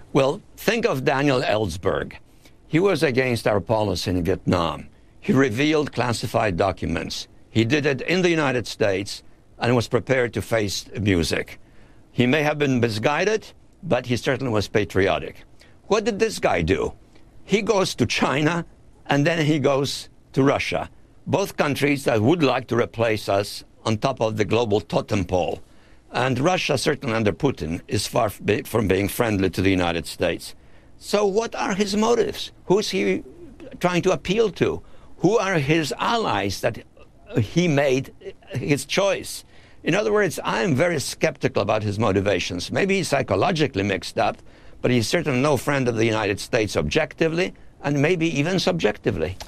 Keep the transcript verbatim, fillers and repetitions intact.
Well, think of Daniel Ellsberg. He was against our policy in Vietnam. He revealed classified documents. He did it in the United States and was prepared to face music. He may have been misguided, but he certainly was patriotic. What did this guy do? He goes to China, and then he goes to Russia, both countries that would like to replace us on top of the global totem pole. And Russia, certainly under Putin, is far from being friendly to the United States. So what are his motives? Who's he trying to appeal to? Who are his allies that he made his choice? In other words, I'm very skeptical about his motivations. Maybe he's psychologically mixed up, but he's certainly no friend of the United States objectively, and maybe even subjectively.